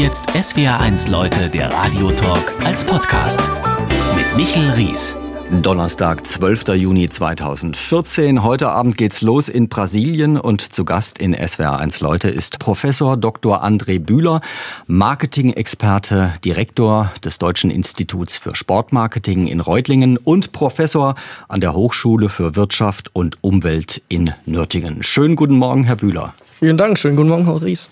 jetzt SWR1 Leute, der Radiotalk als Podcast mit Michel Ries. Donnerstag, 12. Juni 2014. Heute Abend geht's los in Brasilien und zu Gast in SWR1 Leute ist Professor Dr. André Bühler, Marketing-Experte, Direktor des Deutschen Instituts für Sportmarketing in Reutlingen und Professor an der Hochschule für Wirtschaft und Umwelt in Nürtingen. Schönen guten Morgen, Herr Bühler. Vielen Dank, schönen guten Morgen, Herr Ries.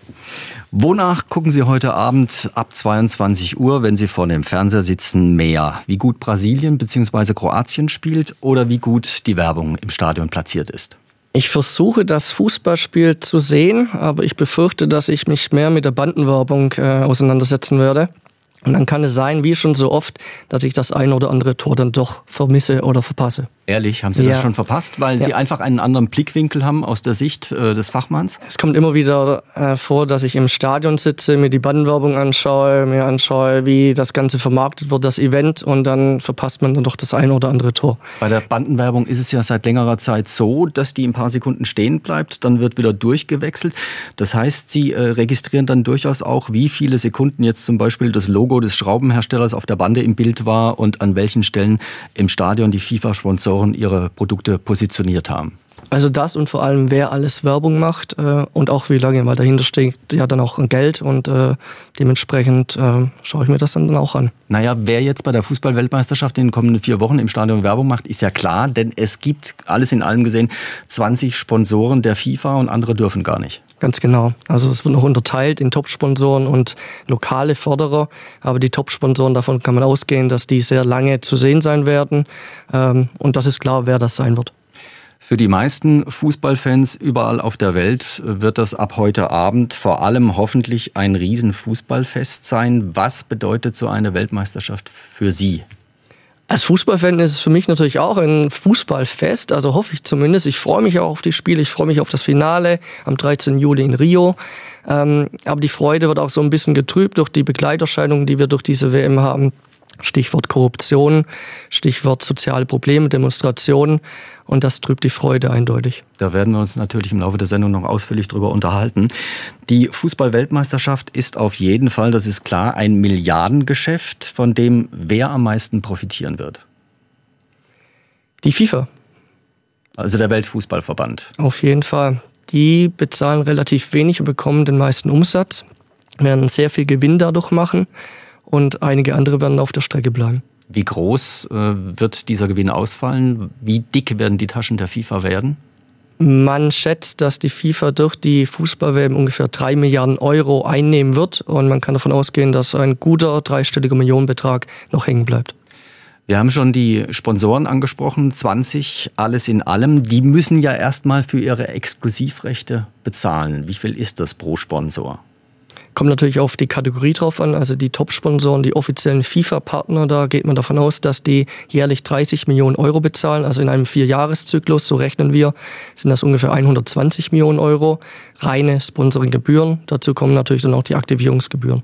Wonach gucken Sie heute Abend ab 22 Uhr, wenn Sie vor dem Fernseher sitzen, mehr? Wie gut Brasilien bzw. Kroatien spielt oder wie gut die Werbung im Stadion platziert ist? Ich versuche, das Fußballspiel zu sehen, aber ich befürchte, dass ich mich mehr mit der Bandenwerbung auseinandersetzen werde. Und dann kann es sein, wie schon so oft, dass ich das ein oder andere Tor dann doch vermisse oder verpasse. Ehrlich, haben Sie das schon verpasst, weil Sie einfach einen anderen Blickwinkel haben aus der Sicht des Fachmanns? Es kommt immer wieder vor, dass ich im Stadion sitze, mir die Bandenwerbung anschaue, wie das Ganze vermarktet wird, das Event, und dann verpasst man dann doch das ein oder andere Tor. Bei der Bandenwerbung ist es ja seit längerer Zeit so, dass die ein paar Sekunden stehen bleibt, dann wird wieder durchgewechselt. Das heißt, Sie registrieren dann durchaus auch, wie viele Sekunden jetzt zum Beispiel das Logo des Schraubenherstellers auf der Bande im Bild war und an welchen Stellen im Stadion die FIFA-Sponsoren ihre Produkte positioniert haben. Also das und vor allem, wer alles Werbung macht und auch wie lange, weil dahinter steht ja dann auch Geld und dementsprechend schaue ich mir das dann auch an. Naja, wer jetzt bei der Fußball-Weltmeisterschaft in den kommenden 4 Wochen im Stadion Werbung macht, ist ja klar, denn es gibt, alles in allem gesehen, 20 Sponsoren der FIFA und andere dürfen gar nicht. Ganz genau. Also es wird noch unterteilt in Top-Sponsoren und lokale Förderer. Aber die Top-Sponsoren, davon kann man ausgehen, dass die sehr lange zu sehen sein werden. Und das ist klar, wer das sein wird. Für die meisten Fußballfans überall auf der Welt wird das ab heute Abend vor allem hoffentlich ein Riesenfußballfest sein. Was bedeutet so eine Weltmeisterschaft für Sie? Als Fußballfan ist es für mich natürlich auch ein Fußballfest, also hoffe ich zumindest. Ich freue mich auch auf die Spiele, ich freue mich auf das Finale am 13. Juli in Rio. Aber die Freude wird auch so ein bisschen getrübt durch die Begleiterscheinungen, die wir durch diese WM haben. Stichwort Korruption, Stichwort soziale Probleme, Demonstrationen, und das trübt die Freude eindeutig. Da werden wir uns natürlich im Laufe der Sendung noch ausführlich drüber unterhalten. Die Fußball-Weltmeisterschaft ist auf jeden Fall, das ist klar, ein Milliardengeschäft, von dem wer am meisten profitieren wird? Die FIFA. Also der Weltfußballverband. Auf jeden Fall. Die bezahlen relativ wenig und bekommen den meisten Umsatz, werden sehr viel Gewinn dadurch machen. Und einige andere werden auf der Strecke bleiben. Wie groß wird dieser Gewinn ausfallen? Wie dick werden die Taschen der FIFA werden? Man schätzt, dass die FIFA durch die Fußball-WM ungefähr 3 Milliarden Euro einnehmen wird. Und man kann davon ausgehen, dass ein guter dreistelliger Millionenbetrag noch hängen bleibt. Wir haben schon die Sponsoren angesprochen, 20, alles in allem. Die müssen ja erstmal für ihre Exklusivrechte bezahlen. Wie viel ist das pro Sponsor? Kommt natürlich auf die Kategorie drauf an, also die Top-Sponsoren, die offiziellen FIFA-Partner, da geht man davon aus, dass die jährlich 30 Millionen Euro bezahlen, also in einem 4-Jahres-Zyklus, so rechnen wir, sind das ungefähr 120 Millionen Euro, reine Sponsoring-Gebühren, dazu kommen natürlich dann auch die Aktivierungsgebühren.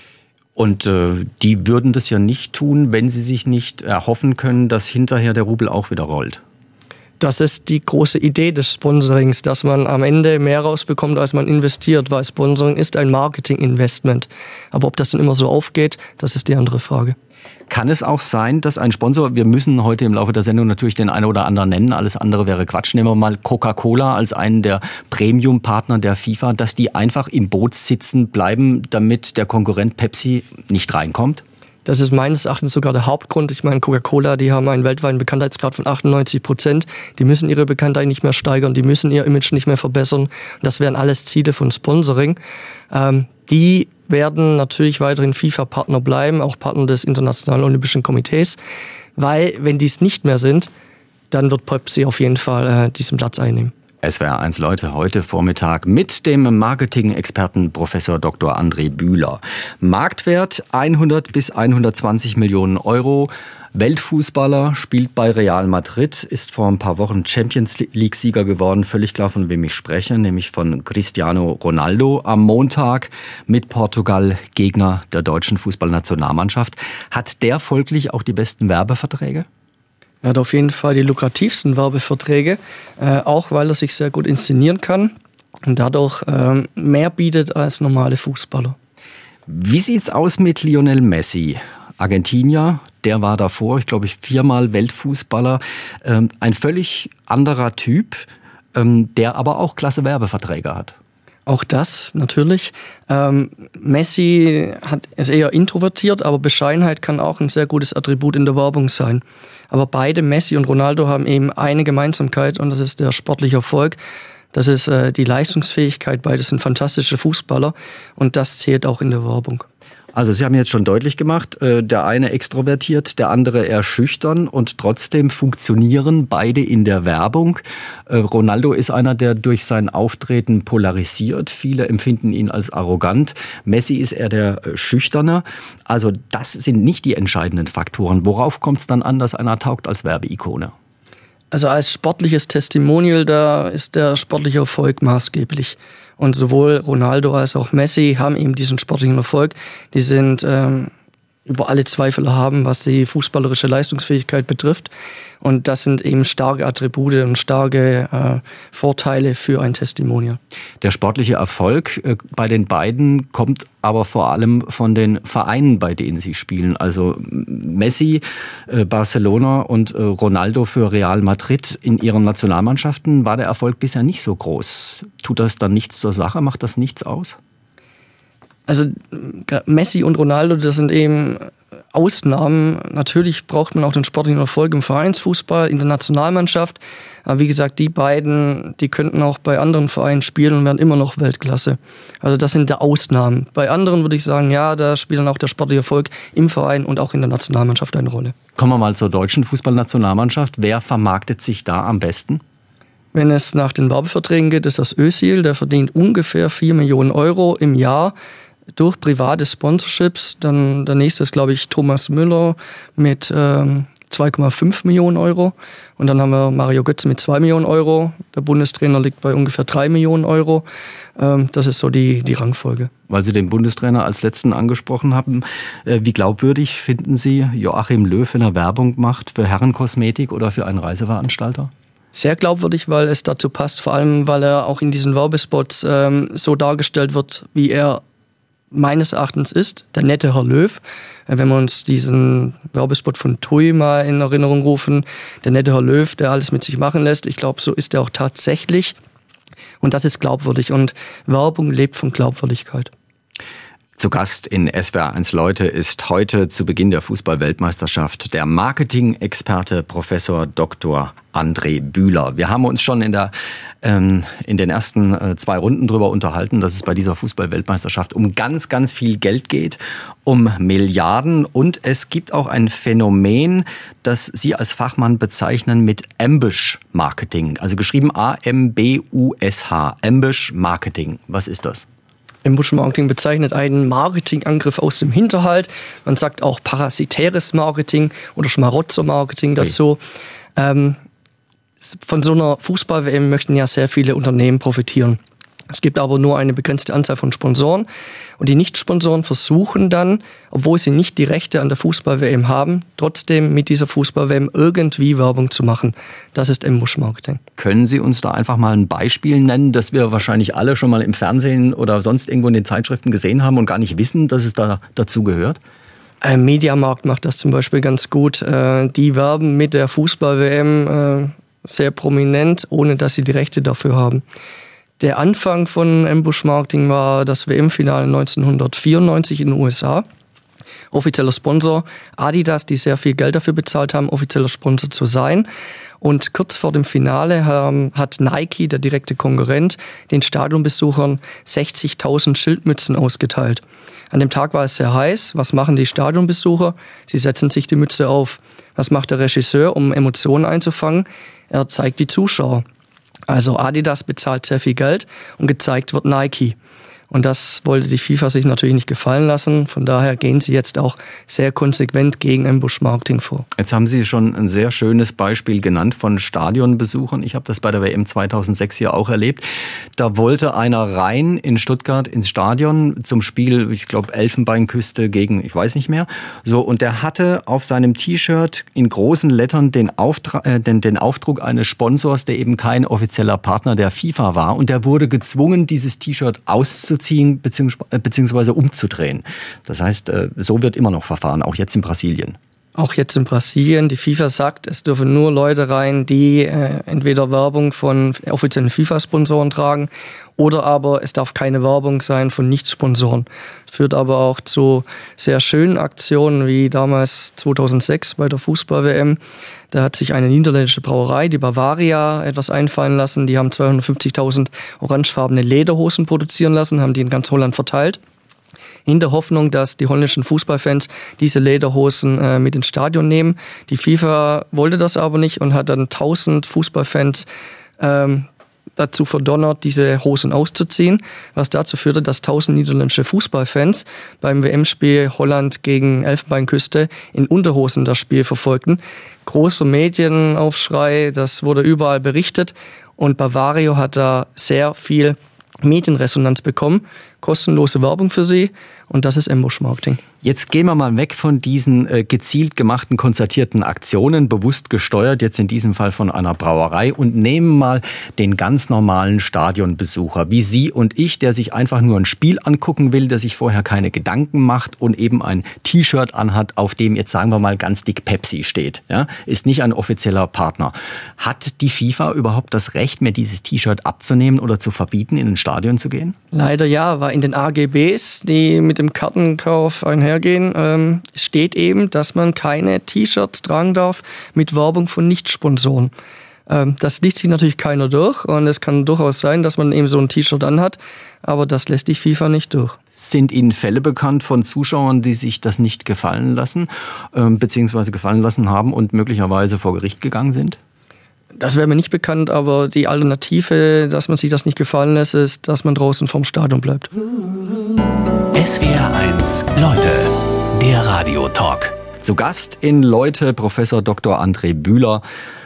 Und die würden das ja nicht tun, wenn sie sich nicht erhoffen können, dass hinterher der Rubel auch wieder rollt. Das ist die große Idee des Sponsorings, dass man am Ende mehr rausbekommt, als man investiert, weil Sponsoring ist ein Marketing-Investment. Aber ob das dann immer so aufgeht, das ist die andere Frage. Kann es auch sein, dass ein Sponsor, wir müssen heute im Laufe der Sendung natürlich den einen oder anderen nennen, alles andere wäre Quatsch, nehmen wir mal Coca-Cola als einen der Premium-Partner der FIFA, dass die einfach im Boot sitzen bleiben, damit der Konkurrent Pepsi nicht reinkommt? Das ist meines Erachtens sogar der Hauptgrund. Ich meine, Coca-Cola, die haben einen weltweiten Bekanntheitsgrad von 98%. Die müssen ihre Bekanntheit nicht mehr steigern, die müssen ihr Image nicht mehr verbessern. Das wären alles Ziele von Sponsoring. Die werden natürlich weiterhin FIFA-Partner bleiben, auch Partner des Internationalen Olympischen Komitees. Weil, wenn die es nicht mehr sind, dann wird Pepsi auf jeden Fall diesen Platz einnehmen. SWR1 Leute heute Vormittag mit dem Marketing-Experten Professor Dr. André Bühler. Marktwert 100 bis 120 Millionen Euro. Weltfußballer, spielt bei Real Madrid, ist vor ein paar Wochen Champions League-Sieger geworden. Völlig klar, von wem ich spreche, nämlich von Cristiano Ronaldo. Am Montag mit Portugal Gegner der deutschen Fußballnationalmannschaft. Hat der folglich auch die besten Werbeverträge? Er hat auf jeden Fall die lukrativsten Werbeverträge, auch weil er sich sehr gut inszenieren kann und dadurch mehr bietet als normale Fußballer. Wie sieht's aus mit Lionel Messi? Argentinier, der war davor, ich glaube, 4-mal Weltfußballer. Ein völlig anderer Typ, der aber auch klasse Werbeverträge hat. Auch das natürlich. Messi ist eher introvertiert, aber Bescheidenheit kann auch ein sehr gutes Attribut in der Werbung sein. Aber beide, Messi und Ronaldo, haben eben eine Gemeinsamkeit und das ist der sportliche Erfolg. Das ist die Leistungsfähigkeit. Beides sind fantastische Fußballer und das zählt auch in der Werbung. Also Sie haben jetzt schon deutlich gemacht, der eine extrovertiert, der andere eher schüchtern und trotzdem funktionieren beide in der Werbung. Ronaldo ist einer, der durch sein Auftreten polarisiert. Viele empfinden ihn als arrogant. Messi ist eher der Schüchterne. Also das sind nicht die entscheidenden Faktoren. Worauf kommt es dann an, dass einer taugt als Werbeikone? Also als sportliches Testimonial, da ist der sportliche Erfolg maßgeblich. Und sowohl Ronaldo als auch Messi haben eben diesen sportlichen Erfolg. Die sind über alle Zweifel erhaben, was die fußballerische Leistungsfähigkeit betrifft. Und das sind eben starke Attribute und starke Vorteile für ein Testimonial. Der sportliche Erfolg bei den beiden kommt aber vor allem von den Vereinen, bei denen sie spielen. Also Messi, Barcelona und Ronaldo für Real Madrid. In ihren Nationalmannschaften war der Erfolg bisher nicht so groß. Tut das dann nichts zur Sache? Macht das nichts aus? Also Messi und Ronaldo, das sind eben Ausnahmen. Natürlich braucht man auch den sportlichen Erfolg im Vereinsfußball, in der Nationalmannschaft. Aber wie gesagt, die beiden, die könnten auch bei anderen Vereinen spielen und wären immer noch Weltklasse. Also das sind die Ausnahmen. Bei anderen würde ich sagen, ja, da spielt dann auch der sportliche Erfolg im Verein und auch in der Nationalmannschaft eine Rolle. Kommen wir mal zur deutschen Fußballnationalmannschaft. Wer vermarktet sich da am besten? Wenn es nach den Werbeverträgen geht, ist das Özil. Der verdient ungefähr 4 Millionen Euro im Jahr durch private Sponsorships. Dann der nächste ist, glaube ich, Thomas Müller mit 2,5 Millionen Euro. Und dann haben wir Mario Götze mit 2 Millionen Euro. Der Bundestrainer liegt bei ungefähr 3 Millionen Euro. Das ist so die Rangfolge. Weil Sie den Bundestrainer als letzten angesprochen haben, wie glaubwürdig finden Sie Joachim Löw, wenn er Werbung macht für Herrenkosmetik oder für einen Reiseveranstalter? Sehr glaubwürdig, weil es dazu passt. Vor allem, weil er auch in diesen Werbespots so dargestellt wird, wie er meines Erachtens ist, der nette Herr Löw. Wenn wir uns diesen Werbespot von TUI mal in Erinnerung rufen, der nette Herr Löw, der alles mit sich machen lässt. Ich glaube, so ist er auch tatsächlich. Und das ist glaubwürdig. Und Werbung lebt von Glaubwürdigkeit. Zu Gast in SWR1 Leute ist heute zu Beginn der Fußball-Weltmeisterschaft der Marketing-Experte Professor Dr. André Bühler. Wir haben uns schon in den ersten 2 Runden darüber unterhalten, dass es bei dieser Fußball-Weltmeisterschaft um ganz, ganz viel Geld geht, um Milliarden. Und es gibt auch ein Phänomen, das Sie als Fachmann bezeichnen mit Ambush-Marketing. Also geschrieben A-M-B-U-S-H. Ambush-Marketing. Was ist das? Ambush-Marketing bezeichnet einen Marketingangriff aus dem Hinterhalt. Man sagt auch parasitäres Marketing oder Schmarotzer-Marketing dazu. Von so einer Fußball-WM möchten ja sehr viele Unternehmen profitieren. Es gibt aber nur eine begrenzte Anzahl von Sponsoren. Und die Nicht-Sponsoren versuchen dann, obwohl sie nicht die Rechte an der Fußball-WM haben, trotzdem mit dieser Fußball-WM irgendwie Werbung zu machen. Das ist Ambush-Marketing. Können Sie uns da einfach mal ein Beispiel nennen, das wir wahrscheinlich alle schon mal im Fernsehen oder sonst irgendwo in den Zeitschriften gesehen haben und gar nicht wissen, dass es da dazu gehört? Mediamarkt macht das zum Beispiel ganz gut. Die werben mit der Fußball-WM sehr prominent, ohne dass sie die Rechte dafür haben. Der Anfang von Ambush-Marketing war das WM-Finale 1994 in den USA. Offizieller Sponsor Adidas, die sehr viel Geld dafür bezahlt haben, offizieller Sponsor zu sein. Und kurz vor dem Finale hat Nike, der direkte Konkurrent, den Stadionbesuchern 60.000 Schildmützen ausgeteilt. An dem Tag war es sehr heiß. Was machen die Stadionbesucher? Sie setzen sich die Mütze auf. Was macht der Regisseur, um Emotionen einzufangen? Er zeigt die Zuschauer. Also Adidas bezahlt sehr viel Geld und gezeigt wird Nike. Und das wollte die FIFA sich natürlich nicht gefallen lassen. Von daher gehen sie jetzt auch sehr konsequent gegen Ambush-Marketing vor. Jetzt haben Sie schon ein sehr schönes Beispiel genannt von Stadionbesuchern. Ich habe das bei der WM 2006 hier auch erlebt. Da wollte einer rein in Stuttgart ins Stadion zum Spiel, ich glaube Elfenbeinküste gegen, ich weiß nicht mehr. So, und der hatte auf seinem T-Shirt in großen Lettern den Aufdruck eines Sponsors, der eben kein offizieller Partner der FIFA war. Und der wurde gezwungen, dieses T-Shirt auszuziehen vorzuziehen bzw. umzudrehen. Das heißt, so wird immer noch verfahren, auch jetzt in Brasilien. Auch jetzt in Brasilien. Die FIFA sagt, es dürfen nur Leute rein, die entweder Werbung von offiziellen FIFA-Sponsoren tragen oder aber es darf keine Werbung sein von Nicht-Sponsoren. Führt aber auch zu sehr schönen Aktionen wie damals 2006 bei der Fußball-WM. Da hat sich eine niederländische Brauerei, die Bavaria, etwas einfallen lassen. Die haben 250.000 orangefarbene Lederhosen produzieren lassen, haben die in ganz Holland verteilt. In der Hoffnung, dass die holländischen Fußballfans diese Lederhosen mit ins Stadion nehmen. Die FIFA wollte das aber nicht und hat dann 1000 Fußballfans dazu verdonnert, diese Hosen auszuziehen, was dazu führte, dass 1000 niederländische Fußballfans beim WM-Spiel Holland gegen Elfenbeinküste in Unterhosen das Spiel verfolgten. Großer Medienaufschrei, das wurde überall berichtet und Bavario hat da sehr viel Medienresonanz bekommen, kostenlose Werbung für sie und das ist Ambush-Marketing. Jetzt gehen wir mal weg von diesen gezielt gemachten, konzertierten Aktionen, bewusst gesteuert, jetzt in diesem Fall von einer Brauerei und nehmen mal den ganz normalen Stadionbesucher, wie Sie und ich, der sich einfach nur ein Spiel angucken will, der sich vorher keine Gedanken macht und eben ein T-Shirt anhat, auf dem jetzt sagen wir mal ganz dick Pepsi steht. Ja? Ist nicht ein offizieller Partner. Hat die FIFA überhaupt das Recht, mir dieses T-Shirt abzunehmen oder zu verbieten, in ein Stadion zu gehen? Leider ja, weil in den AGBs, die mit dem Kartenkauf einhergehen, steht eben, dass man keine T-Shirts tragen darf mit Werbung von Nicht-Sponsoren. Das liest sich natürlich keiner durch und es kann durchaus sein, dass man eben so ein T-Shirt anhat, aber das lässt die FIFA nicht durch. Sind Ihnen Fälle bekannt von Zuschauern, die sich das nicht gefallen lassen, beziehungsweise gefallen lassen haben und möglicherweise vor Gericht gegangen sind? Das wäre mir nicht bekannt, aber die Alternative, dass man sich das nicht gefallen lässt, ist, dass man draußen vom Stadion bleibt. SWR1 Leute, der Radiotalk. Zu Gast in Leute Professor Dr. André Bühler,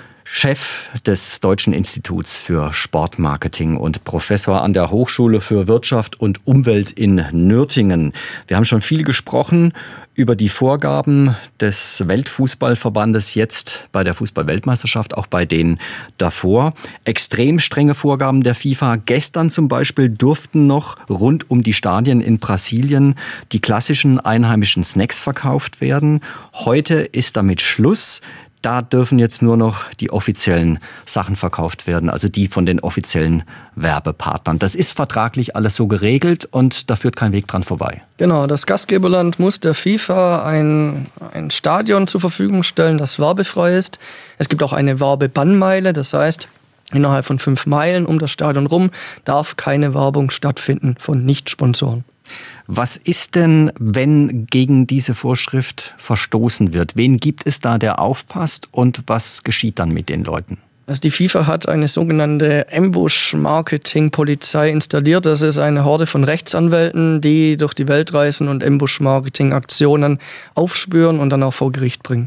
Chef des Deutschen Instituts für Sportmarketing und Professor an der Hochschule für Wirtschaft und Umwelt in Nürtingen. Wir haben schon viel gesprochen über die Vorgaben des Weltfußballverbandes jetzt bei der Fußball-Weltmeisterschaft, auch bei denen davor. Extrem strenge Vorgaben der FIFA. Gestern zum Beispiel durften noch rund um die Stadien in Brasilien die klassischen einheimischen Snacks verkauft werden. Heute ist damit Schluss. Da dürfen jetzt nur noch die offiziellen Sachen verkauft werden, also die von den offiziellen Werbepartnern. Das ist vertraglich alles so geregelt und da führt kein Weg dran vorbei. Genau, das Gastgeberland muss der FIFA ein Stadion zur Verfügung stellen, das werbefrei ist. Es gibt auch eine Werbebannmeile, das heißt, innerhalb von 5 Meilen um das Stadion rum darf keine Werbung stattfinden von Nicht-Sponsoren. Was ist denn, wenn gegen diese Vorschrift verstoßen wird? Wen gibt es da, der aufpasst und was geschieht dann mit den Leuten? Also die FIFA hat eine sogenannte Ambush-Marketing-Polizei installiert. Das ist eine Horde von Rechtsanwälten, die durch die Welt reisen und Ambush-Marketing-Aktionen aufspüren und dann auch vor Gericht bringen.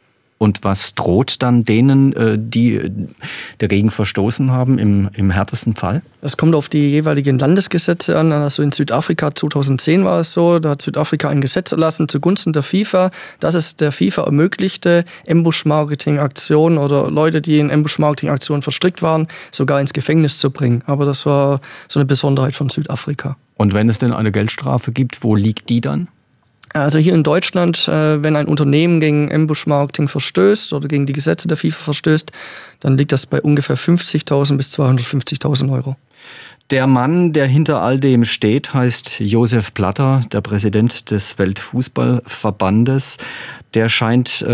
Und was droht dann denen, die dagegen verstoßen haben, im härtesten Fall? Das kommt auf die jeweiligen Landesgesetze an. Also in Südafrika 2010 war es so, da hat Südafrika ein Gesetz erlassen zugunsten der FIFA, dass es der FIFA ermöglichte, Ambush-Marketing-Aktionen oder Leute, die in Ambush-Marketing-Aktionen verstrickt waren, sogar ins Gefängnis zu bringen. Aber das war so eine Besonderheit von Südafrika. Und wenn es denn eine Geldstrafe gibt, wo liegt die dann? Also hier in Deutschland, wenn ein Unternehmen gegen Ambush-Marketing verstößt oder gegen die Gesetze der FIFA verstößt, dann liegt das bei ungefähr 50.000 bis 250.000 Euro. Der Mann, der hinter all dem steht, heißt Josef Blatter, der Präsident des Weltfußballverbandes. Der scheint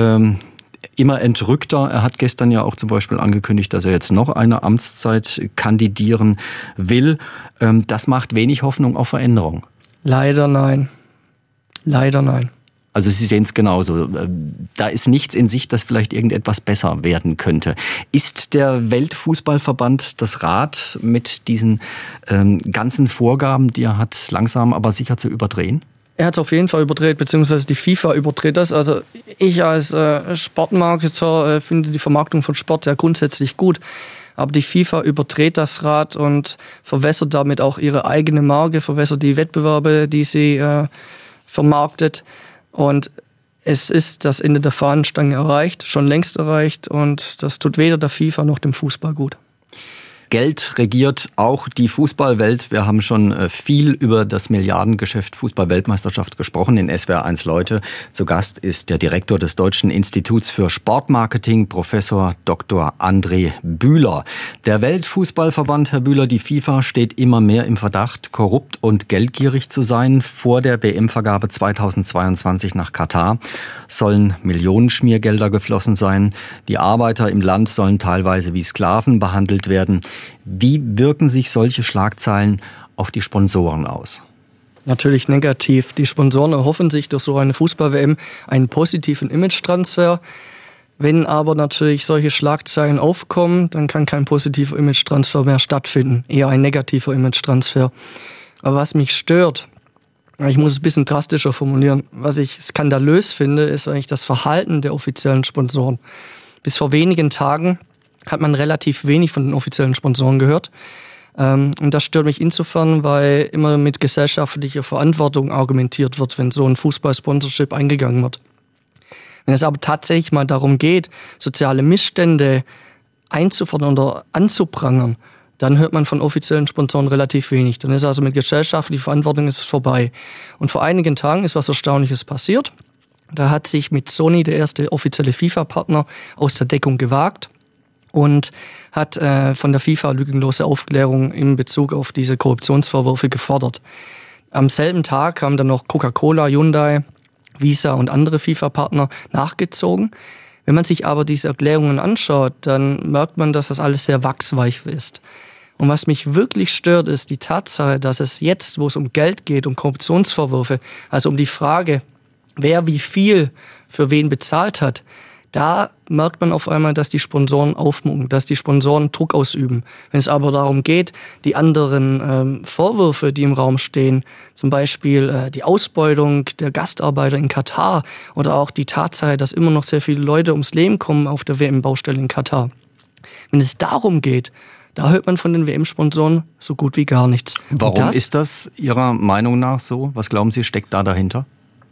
immer entrückter. Er hat gestern ja auch zum Beispiel angekündigt, dass er jetzt noch eine Amtszeit kandidieren will. Das macht wenig Hoffnung auf Veränderung. Leider nein. Leider nein. Also Sie sehen es genauso. Da ist nichts in Sicht, dass vielleicht irgendetwas besser werden könnte. Ist der Weltfußballverband, das Rad mit diesen ganzen Vorgaben, die er hat, langsam aber sicher zu überdrehen? Er hat es auf jeden Fall überdreht, beziehungsweise die FIFA überdreht das. Also ich als Sportmarketer finde die Vermarktung von Sport ja grundsätzlich gut. Aber die FIFA überdreht das Rad und verwässert damit auch ihre eigene Marke, verwässert die Wettbewerbe, die sie vermarktet. Und es ist das Ende der Fahnenstange erreicht, schon längst erreicht. Und das tut weder der FIFA noch dem Fußball gut. Geld regiert auch die Fußballwelt. Wir haben schon viel über das Milliardengeschäft Fußball-Weltmeisterschaft gesprochen in SWR 1 Leute. Zu Gast ist der Direktor des Deutschen Instituts für Sportmarketing, Professor Dr. André Bühler. Der Weltfußballverband, Herr Bühler, die FIFA steht immer mehr im Verdacht, korrupt und geldgierig zu sein. Vor der WM-Vergabe 2022 nach Katar sollen Millionen Schmiergelder geflossen sein. Die Arbeiter im Land sollen teilweise wie Sklaven behandelt werden. Wie wirken sich solche Schlagzeilen auf die Sponsoren aus? Natürlich negativ. Die Sponsoren erhoffen sich durch so eine Fußball-WM einen positiven Image-Transfer. Wenn aber natürlich solche Schlagzeilen aufkommen, dann kann kein positiver Image-Transfer mehr stattfinden. Eher ein negativer Image-Transfer. Aber was mich stört, ich muss es ein bisschen drastischer formulieren, was ich skandalös finde, ist eigentlich das Verhalten der offiziellen Sponsoren. Bis vor wenigen Tagen hat man relativ wenig von den offiziellen Sponsoren gehört. Und das stört mich insofern, weil immer mit gesellschaftlicher Verantwortung argumentiert wird, wenn so ein Fußball-Sponsorship eingegangen wird. Wenn es aber tatsächlich mal darum geht, soziale Missstände einzufordern oder anzuprangern, dann hört man von offiziellen Sponsoren relativ wenig. Dann ist also mit gesellschaftlicher Verantwortung ist es vorbei. Und vor einigen Tagen ist was Erstaunliches passiert. Da hat sich mit Sony der erste offizielle FIFA-Partner aus der Deckung gewagt und hat von der FIFA lückenlose Aufklärung in Bezug auf diese Korruptionsvorwürfe gefordert. Am selben Tag haben dann noch Coca-Cola, Hyundai, Visa und andere FIFA-Partner nachgezogen. Wenn man sich aber diese Erklärungen anschaut, dann merkt man, dass das alles sehr wachsweich ist. Und was mich wirklich stört, ist die Tatsache, dass es jetzt, wo es um Geld geht, um Korruptionsvorwürfe, also um die Frage, wer wie viel für wen bezahlt hat, da merkt man auf einmal, dass die Sponsoren aufmucken, dass die Sponsoren Druck ausüben. Wenn es aber darum geht, die anderen Vorwürfe, die im Raum stehen, zum Beispiel die Ausbeutung der Gastarbeiter in Katar oder auch die Tatsache, dass immer noch sehr viele Leute ums Leben kommen auf der WM-Baustelle in Katar. Wenn es darum geht, da hört man von den WM-Sponsoren so gut wie gar nichts. Warum ist das Ihrer Meinung nach so? Was glauben Sie, steckt da dahinter?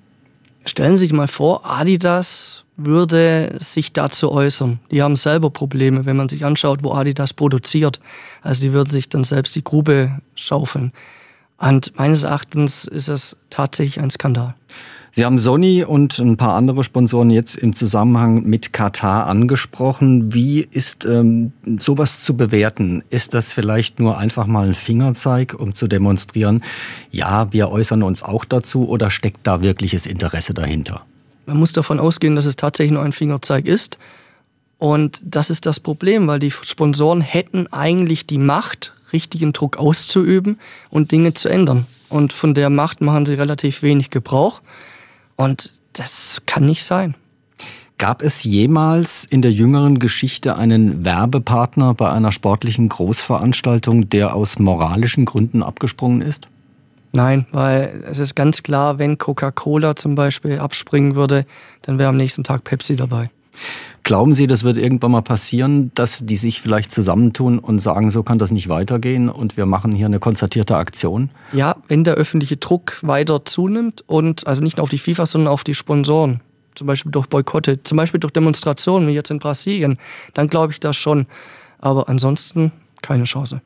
Stellen Sie sich mal vor, Adidas würde sich dazu äußern. Die haben selber Probleme, wenn man sich anschaut, wo Adidas produziert. Also die würden sich dann selbst die Grube schaufeln. Und meines Erachtens ist das tatsächlich ein Skandal. Sie haben Sony und ein paar andere Sponsoren jetzt im Zusammenhang mit Katar angesprochen. Wie ist sowas zu bewerten? Ist das vielleicht nur einfach mal ein Fingerzeig, um zu demonstrieren, ja, wir äußern uns auch dazu, oder steckt da wirkliches Interesse dahinter? Man muss davon ausgehen, dass es tatsächlich nur ein Fingerzeig ist. Und das ist das Problem, weil die Sponsoren hätten eigentlich die Macht, richtigen Druck auszuüben und Dinge zu ändern. Und von der Macht machen sie relativ wenig Gebrauch. Und das kann nicht sein. Gab es jemals in der jüngeren Geschichte einen Werbepartner bei einer sportlichen Großveranstaltung, der aus moralischen Gründen abgesprungen ist? Nein, weil es ist ganz klar, wenn Coca-Cola zum Beispiel abspringen würde, dann wäre am nächsten Tag Pepsi dabei. Glauben Sie, das wird irgendwann mal passieren, dass die sich vielleicht zusammentun und sagen, so kann das nicht weitergehen und wir machen hier eine konzertierte Aktion? Ja, wenn der öffentliche Druck weiter zunimmt und also nicht nur auf die FIFA, sondern auf die Sponsoren, zum Beispiel durch Boykotte, zum Beispiel durch Demonstrationen wie jetzt in Brasilien, dann glaube ich das schon. Aber ansonsten keine Chance.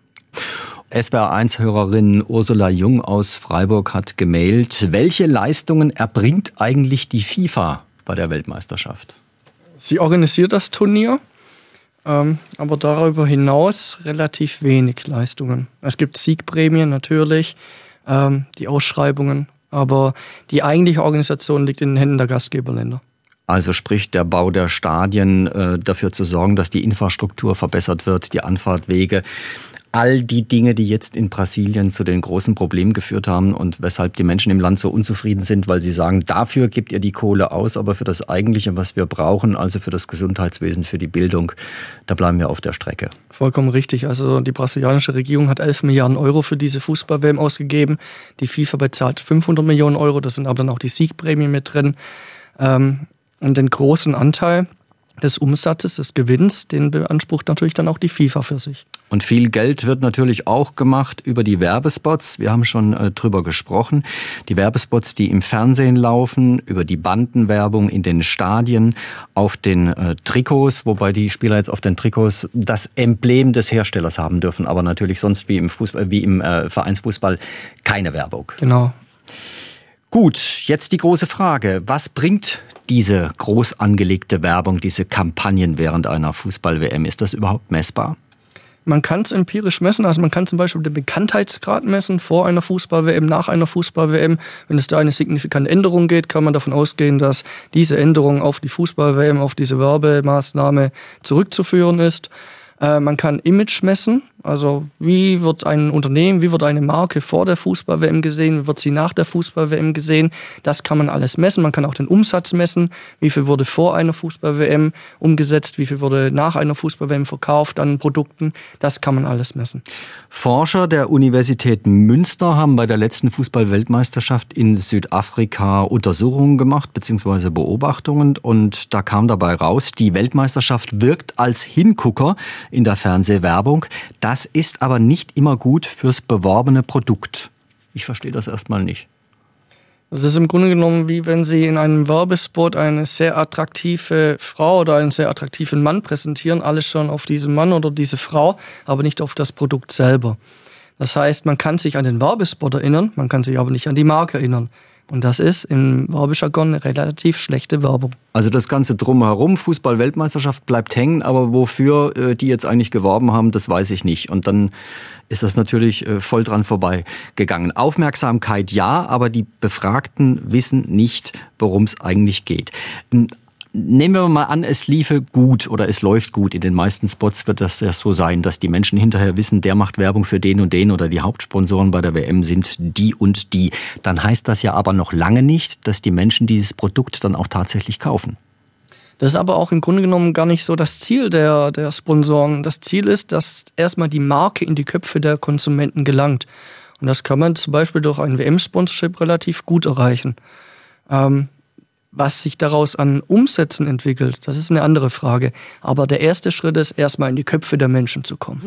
SWR1-Hörerin Ursula Jung aus Freiburg hat gemailt, welche Leistungen erbringt eigentlich die FIFA bei der Weltmeisterschaft? Sie organisiert das Turnier, aber darüber hinaus relativ wenig Leistungen. Es gibt Siegprämien natürlich, die Ausschreibungen, aber die eigentliche Organisation liegt in den Händen der Gastgeberländer. Also sprich der Bau der Stadien, dafür zu sorgen, dass die Infrastruktur verbessert wird, die Anfahrtwege. All die Dinge, die jetzt in Brasilien zu den großen Problemen geführt haben und weshalb die Menschen im Land so unzufrieden sind, weil sie sagen, dafür gebt ihr die Kohle aus, aber für das Eigentliche, was wir brauchen, also für das Gesundheitswesen, für die Bildung, da bleiben wir auf der Strecke. Vollkommen richtig. Also die brasilianische Regierung hat 11 Milliarden Euro für diese Fußball-WM ausgegeben. Die FIFA bezahlt 500 Millionen Euro, da sind aber dann auch die Siegprämien mit drin. Und den großen Anteil des Umsatzes, des Gewinns, den beansprucht natürlich dann auch die FIFA für sich. Und viel Geld wird natürlich auch gemacht über die Werbespots. Wir haben schon drüber gesprochen. Die Werbespots, die im Fernsehen laufen, über die Bandenwerbung in den Stadien, auf den Trikots, wobei die Spieler jetzt auf den Trikots das Emblem des Herstellers haben dürfen, aber natürlich sonst wie im Vereinsfußball keine Werbung. Genau. Gut, jetzt die große Frage. Was bringt diese groß angelegte Werbung, diese Kampagnen während einer Fußball-WM? Ist das überhaupt messbar? Man kann es empirisch messen, also man kann zum Beispiel den Bekanntheitsgrad messen vor einer Fußball-WM, nach einer Fußball-WM. Wenn es da eine signifikante Änderung geht, kann man davon ausgehen, dass diese Änderung auf die Fußball-WM, auf diese Werbemaßnahme zurückzuführen ist. Man kann Image messen, also wie wird ein Unternehmen, wie wird eine Marke vor der Fußball-WM gesehen, wie wird sie nach der Fußball-WM gesehen. Das kann man alles messen. Man kann auch den Umsatz messen, wie viel wurde vor einer Fußball-WM umgesetzt, wie viel wurde nach einer Fußball-WM verkauft an Produkten. Das kann man alles messen. Forscher der Universität Münster haben bei der letzten Fußball-Weltmeisterschaft in Südafrika Untersuchungen gemacht bzw. Beobachtungen und da kam dabei raus, die Weltmeisterschaft wirkt als Hingucker in der Fernsehwerbung. Das ist aber nicht immer gut fürs beworbene Produkt. Ich verstehe das erstmal nicht. Das ist im Grunde genommen wie wenn Sie in einem Werbespot eine sehr attraktive Frau oder einen sehr attraktiven Mann präsentieren. Alle schauen auf diesen Mann oder diese Frau, aber nicht auf das Produkt selber. Das heißt, man kann sich an den Werbespot erinnern, man kann sich aber nicht an die Marke erinnern. Und das ist im Werbejargon eine relativ schlechte Werbung. Also das Ganze drumherum, Fußball-Weltmeisterschaft bleibt hängen, aber wofür die jetzt eigentlich geworben haben, das weiß ich nicht. Und dann ist das natürlich voll dran vorbeigegangen. Aufmerksamkeit ja, aber die Befragten wissen nicht, worum es eigentlich geht. Nehmen wir mal an, es liefe gut oder es läuft gut. In den meisten Spots wird das ja so sein, dass die Menschen hinterher wissen, der macht Werbung für den und den oder die Hauptsponsoren bei der WM sind die und die. Dann heißt das ja aber noch lange nicht, dass die Menschen dieses Produkt dann auch tatsächlich kaufen. Das ist aber auch im Grunde genommen gar nicht so das Ziel der Sponsoren. Das Ziel ist, dass erstmal die Marke in die Köpfe der Konsumenten gelangt. Und das kann man zum Beispiel durch ein WM-Sponsorship relativ gut erreichen. Was sich daraus an Umsätzen entwickelt, das ist eine andere Frage. Aber der erste Schritt ist, erstmal in die Köpfe der Menschen zu kommen.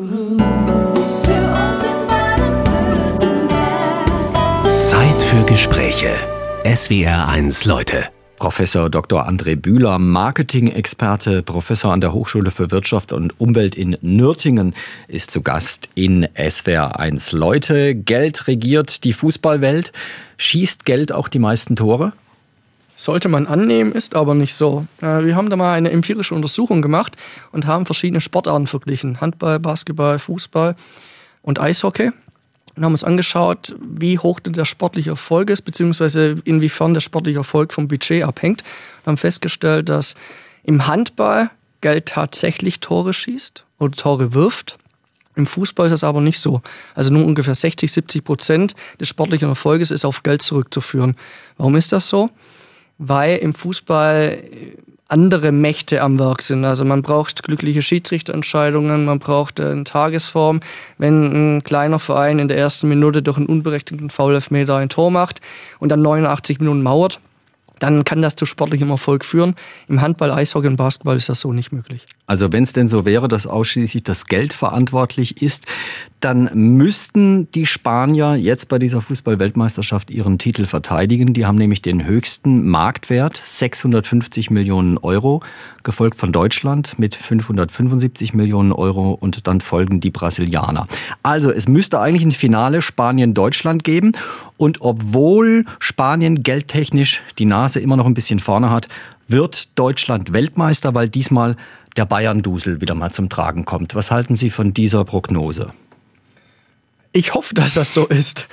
Zeit für Gespräche. SWR1 Leute. Professor Dr. André Bühler, Marketing-Experte, Professor an der Hochschule für Wirtschaft und Umwelt in Nürtingen, ist zu Gast in SWR1 Leute. Geld regiert die Fußballwelt. Schießt Geld auch die meisten Tore? Sollte man annehmen, ist aber nicht so. Wir haben da mal eine empirische Untersuchung gemacht und haben verschiedene Sportarten verglichen. Handball, Basketball, Fußball und Eishockey. Und haben uns angeschaut, wie hoch denn der sportliche Erfolg ist, beziehungsweise inwiefern der sportliche Erfolg vom Budget abhängt. Und haben festgestellt, dass im Handball Geld tatsächlich Tore schießt oder Tore wirft. Im Fußball ist das aber nicht so. Also nur ungefähr 60-70% des sportlichen Erfolges ist auf Geld zurückzuführen. Warum ist das so? Weil im Fußball andere Mächte am Werk sind. Also man braucht glückliche Schiedsrichterentscheidungen, man braucht eine Tagesform. Wenn ein kleiner Verein in der ersten Minute durch einen unberechtigten Foul-Elfmeter ein Tor macht und dann 89 Minuten mauert, dann kann das zu sportlichem Erfolg führen. Im Handball, Eishockey und Basketball ist das so nicht möglich. Also wenn es denn so wäre, dass ausschließlich das Geld verantwortlich ist, dann müssten die Spanier jetzt bei dieser Fußball-Weltmeisterschaft ihren Titel verteidigen. Die haben nämlich den höchsten Marktwert, 650 Millionen Euro, gefolgt von Deutschland mit 575 Millionen Euro und dann folgen die Brasilianer. Also es müsste eigentlich ein Finale Spanien-Deutschland geben und obwohl Spanien geldtechnisch die Nase immer noch ein bisschen vorne hat, wird Deutschland Weltmeister, weil diesmal der Bayern-Dusel wieder mal zum Tragen kommt. Was halten Sie von dieser Prognose? Ich hoffe, dass das so ist,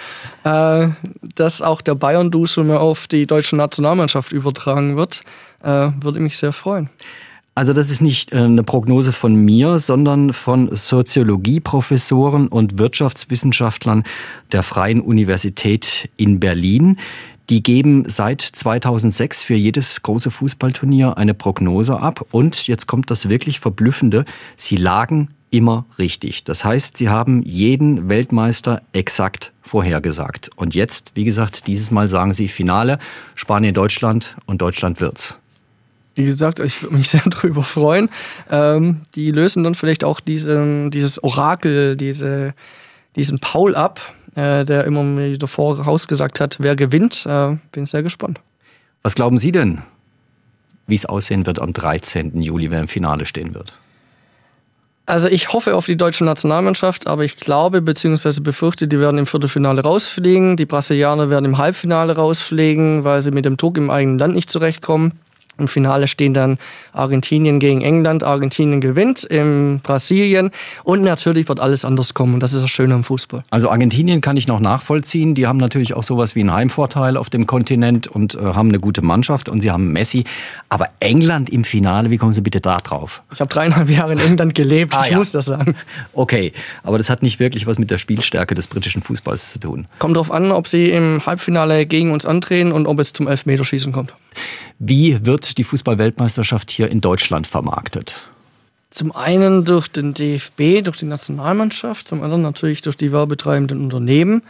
dass auch der Bayern-Dusel mal auf die deutsche Nationalmannschaft übertragen wird, würde mich sehr freuen. Also das ist nicht eine Prognose von mir, sondern von Soziologieprofessoren und Wirtschaftswissenschaftlern der Freien Universität in Berlin. Die geben seit 2006 für jedes große Fußballturnier eine Prognose ab. Und jetzt kommt das wirklich Verblüffende, sie lagen immer richtig. Das heißt, sie haben jeden Weltmeister exakt vorhergesagt. Und jetzt, wie gesagt, dieses Mal sagen sie Finale, Spanien-Deutschland und Deutschland wird's. Wie gesagt, ich würde mich sehr darüber freuen. Die lösen dann vielleicht auch dieses Orakel, diesen Paul ab, der immer wieder vorausgesagt hat, wer gewinnt. Bin sehr gespannt. Was glauben Sie denn, wie es aussehen wird am 13. Juli, wer im Finale stehen wird? Also ich hoffe auf die deutsche Nationalmannschaft, aber ich glaube bzw. befürchte, die werden im Viertelfinale rausfliegen. Die Brasilianer werden im Halbfinale rausfliegen, weil sie mit dem Druck im eigenen Land nicht zurechtkommen. Im Finale stehen dann Argentinien gegen England. Argentinien gewinnt in Brasilien und natürlich wird alles anders kommen. Und das ist das Schöne am Fußball. Also Argentinien kann ich noch nachvollziehen. Die haben natürlich auch sowas wie einen Heimvorteil auf dem Kontinent und haben eine gute Mannschaft und sie haben Messi. Aber England im Finale, wie kommen Sie bitte da drauf? Ich habe 3,5 Jahre in England gelebt, ich muss das sagen. Okay, aber das hat nicht wirklich was mit der Spielstärke des britischen Fußballs zu tun. Kommt darauf an, ob sie im Halbfinale gegen uns antreten und ob es zum Elfmeterschießen kommt. Wie wird die Fußball-Weltmeisterschaft hier in Deutschland vermarktet? Zum einen durch den DFB, durch die Nationalmannschaft, zum anderen natürlich durch die werbetreibenden Unternehmen,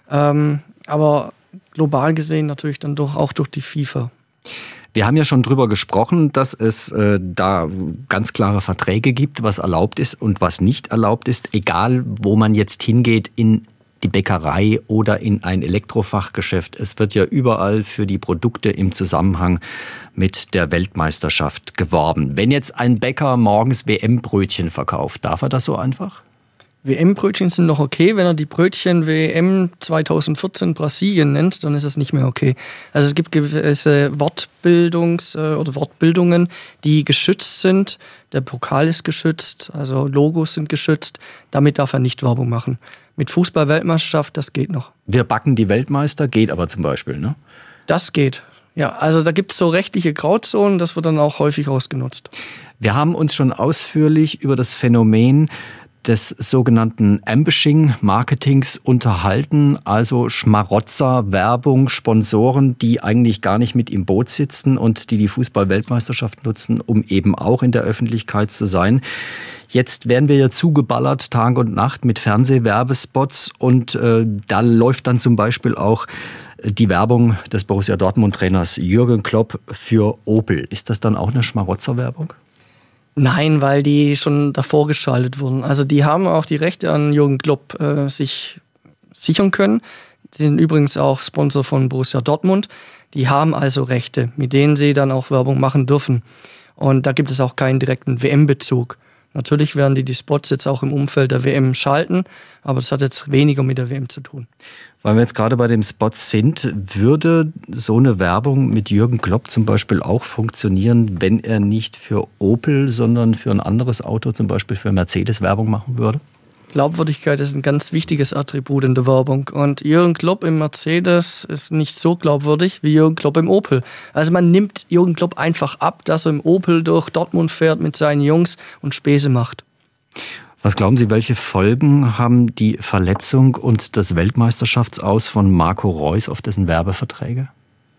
aber global gesehen natürlich dann doch auch durch die FIFA. Wir haben ja schon drüber gesprochen, dass es da ganz klare Verträge gibt, was erlaubt ist und was nicht erlaubt ist, egal wo man jetzt hingeht in die Bäckerei oder in ein Elektrofachgeschäft. Es wird ja überall für die Produkte im Zusammenhang mit der Weltmeisterschaft geworben. Wenn jetzt ein Bäcker morgens WM-Brötchen verkauft, darf er das so einfach? WM-Brötchen sind noch okay. Wenn er die Brötchen WM 2014 Brasilien nennt, dann ist das nicht mehr okay. Also es gibt gewisse Wortbildungen, die geschützt sind. Der Pokal ist geschützt, also Logos sind geschützt. Damit darf er nicht Werbung machen. Mit Fußball-Weltmeisterschaft, das geht noch. Wir backen die Weltmeister, geht aber zum Beispiel, ne? Das geht. Ja, also da gibt es so rechtliche Grauzonen, das wird dann auch häufig ausgenutzt. Wir haben uns schon ausführlich über das Phänomen des sogenannten Ambushing-Marketings unterhalten, also Schmarotzer, Werbung, Sponsoren, die eigentlich gar nicht mit im Boot sitzen und die Fußball-Weltmeisterschaft nutzen, um eben auch in der Öffentlichkeit zu sein. Jetzt werden wir ja zugeballert Tag und Nacht mit Fernsehwerbespots und da läuft dann zum Beispiel auch die Werbung des Borussia Dortmund-Trainers Jürgen Klopp für Opel. Ist das dann auch eine Schmarotzer-Werbung? Nein, weil die schon davor geschaltet wurden. Also die haben auch die Rechte an Jürgen Klopp sich sichern können. Sie sind übrigens auch Sponsor von Borussia Dortmund. Die haben also Rechte, mit denen sie dann auch Werbung machen dürfen. Und da gibt es auch keinen direkten WM-Bezug. Natürlich werden die Spots jetzt auch im Umfeld der WM schalten, aber das hat jetzt weniger mit der WM zu tun. Weil wir jetzt gerade bei dem Spot sind, würde so eine Werbung mit Jürgen Klopp zum Beispiel auch funktionieren, wenn er nicht für Opel, sondern für ein anderes Auto, zum Beispiel für Mercedes, Werbung machen würde? Glaubwürdigkeit ist ein ganz wichtiges Attribut in der Werbung. Und Jürgen Klopp im Mercedes ist nicht so glaubwürdig wie Jürgen Klopp im Opel. Also man nimmt Jürgen Klopp einfach ab, dass er im Opel durch Dortmund fährt mit seinen Jungs und Späße macht. Was glauben Sie, welche Folgen haben die Verletzung und das Weltmeisterschaftsaus von Marco Reus auf dessen Werbeverträge?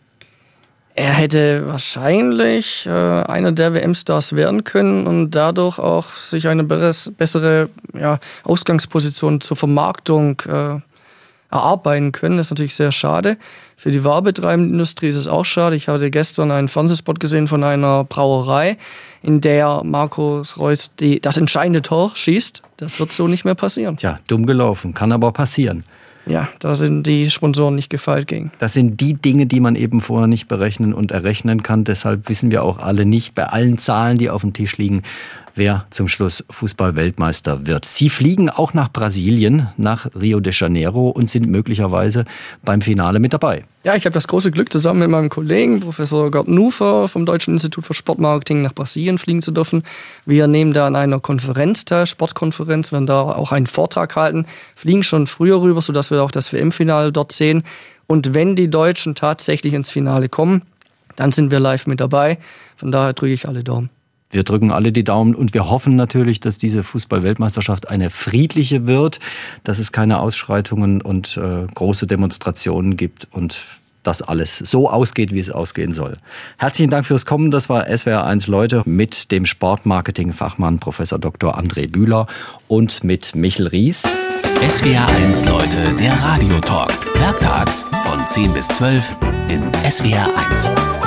Er hätte wahrscheinlich einer der WM-Stars werden können und dadurch auch sich eine bessere Ausgangsposition zur Vermarktung erarbeiten können. Das ist natürlich sehr schade. Für die werbetreibende Industrie ist es auch schade. Ich hatte gestern einen Fernsehspot gesehen von einer Brauerei, in der Marco Reus das entscheidende Tor schießt. Das wird so nicht mehr passieren. Tja, dumm gelaufen, kann aber passieren. Ja, da sind die Sponsoren nicht gefeilt gegen. Das sind die Dinge, die man eben vorher nicht berechnen und errechnen kann. Deshalb wissen wir auch alle nicht bei allen Zahlen, die auf dem Tisch liegen, wer zum Schluss Fußball-Weltmeister wird. Sie fliegen auch nach Brasilien, nach Rio de Janeiro und sind möglicherweise beim Finale mit dabei. Ja, ich habe das große Glück, zusammen mit meinem Kollegen Professor Gerd Nufer vom Deutschen Institut für Sportmarketing nach Brasilien fliegen zu dürfen. Wir nehmen da an einer Konferenz teil, Sportkonferenz, werden da auch einen Vortrag halten, fliegen schon früher rüber, sodass wir auch das WM-Finale dort sehen. Und wenn die Deutschen tatsächlich ins Finale kommen, dann sind wir live mit dabei. Von daher drücke ich alle Daumen. Wir drücken alle die Daumen und wir hoffen natürlich, dass diese Fußball-Weltmeisterschaft eine friedliche wird, dass es keine Ausschreitungen und große Demonstrationen gibt und dass alles so ausgeht, wie es ausgehen soll. Herzlichen Dank fürs Kommen. Das war SWR1 Leute mit dem Sportmarketing-Fachmann Professor Dr. André Bühler und mit Michel Ries. SWR1 Leute, der Radiotalk. Werktags von 10 bis 12 in SWR1.